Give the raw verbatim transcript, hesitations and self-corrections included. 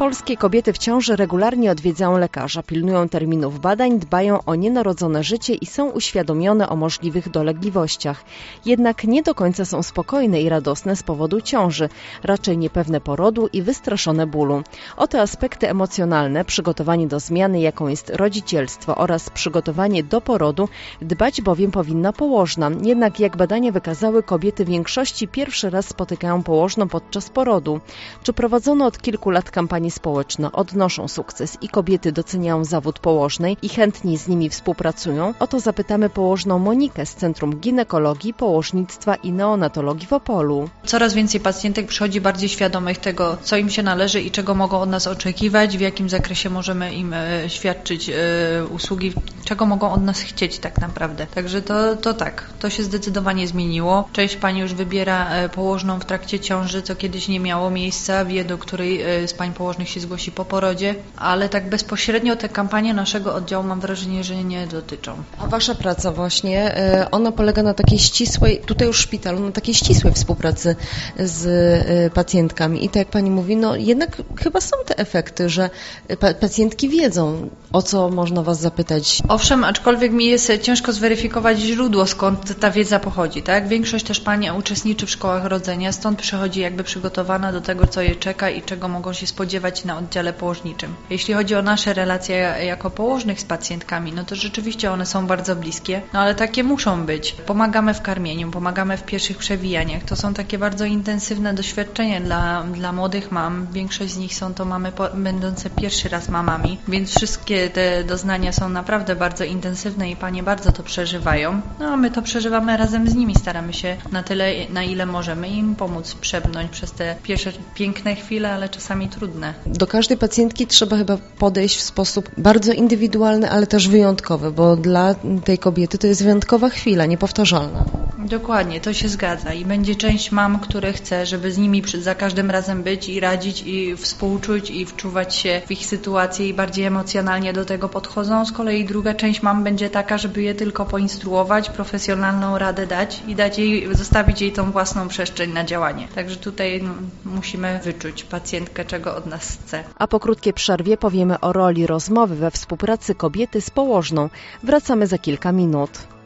Polskie kobiety w ciąży regularnie odwiedzają lekarza, pilnują terminów badań, dbają o nienarodzone życie i są uświadomione o możliwych dolegliwościach. Jednak nie do końca są spokojne i radosne z powodu ciąży, raczej niepewne porodu i wystraszone bólu. O te aspekty emocjonalne, przygotowanie do zmiany, jaką jest rodzicielstwo oraz przygotowanie do porodu, dbać bowiem powinna położna. Jednak jak badania wykazały, kobiety w większości pierwszy raz spotykają położną podczas porodu. Czy prowadzono od kilku lat kampanie społeczne odnoszą sukces i kobiety doceniają zawód położnej i chętnie z nimi współpracują? O to zapytamy położną Monikę z Centrum Ginekologii, Położnictwa i Neonatologii w Opolu. Coraz więcej pacjentek przychodzi bardziej świadomych tego, co im się należy i czego mogą od nas oczekiwać, w jakim zakresie możemy im e, świadczyć e, usługi, czego mogą od nas chcieć tak naprawdę. Także to, to tak, to się zdecydowanie zmieniło. Część pani już wybiera e, położną w trakcie ciąży, co kiedyś nie miało miejsca, wie, do której e, z pań położnych się zgłosi po porodzie, ale tak bezpośrednio te kampanie naszego oddziału mam wrażenie, że nie dotyczą. A wasza praca właśnie, ona polega na takiej ścisłej, tutaj już w szpitalu, na takiej ścisłej współpracy z pacjentkami. I tak jak pani mówi, no jednak chyba są te efekty, że pacjentki wiedzą, o co można was zapytać. Owszem, aczkolwiek mi jest ciężko zweryfikować źródło, skąd ta wiedza pochodzi, tak? Większość też pań uczestniczy w szkołach rodzenia, stąd przychodzi jakby przygotowana do tego, co je czeka i czego mogą się spodziewać na oddziale położniczym. Jeśli chodzi o nasze relacje jako położnych z pacjentkami, no to rzeczywiście one są bardzo bliskie, no ale takie muszą być. Pomagamy w karmieniu, pomagamy w pierwszych przewijaniach. To są takie bardzo intensywne doświadczenia dla, dla młodych mam. Większość z nich są to mamy po, będące pierwszy raz mamami, więc wszystkie te doznania są naprawdę bardzo intensywne i panie bardzo to przeżywają. No a my to przeżywamy razem z nimi. Staramy się na tyle, na ile możemy im pomóc przebrnąć przez te pierwsze piękne chwile, ale czasami trudne. Do każdej pacjentki trzeba chyba podejść w sposób bardzo indywidualny, ale też wyjątkowy, bo dla tej kobiety to jest wyjątkowa chwila, niepowtarzalna. Dokładnie, to się zgadza i będzie część mam, które chce, żeby z nimi za każdym razem być i radzić i współczuć i wczuwać się w ich sytuację i bardziej emocjonalnie do tego podchodzą. Z kolei druga część mam będzie taka, żeby je tylko poinstruować, profesjonalną radę dać i dać jej, zostawić jej tą własną przestrzeń na działanie. Także tutaj no, musimy wyczuć pacjentkę, czego od nas chce. A po krótkiej przerwie powiemy o roli rozmowy we współpracy kobiety z położną. Wracamy za kilka minut.